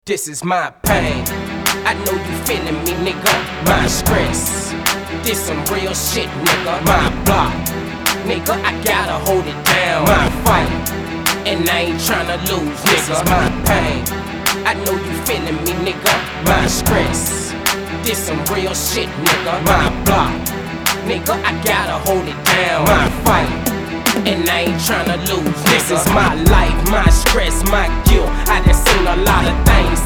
This is my pain. I know you feeling me, nigga. My stress. This some real shit, nigga. My block. Nigga, I gotta hold it down. My fight. And I ain't tryna lose, nigga. This is my pain. I know you feeling me, nigga. My stress. This some real shit, nigga. My block. Nigga, I gotta hold it down. My fight. And I ain't tryna lose, nigga. This is my life, my stress, my guilt. I done seen a lot of things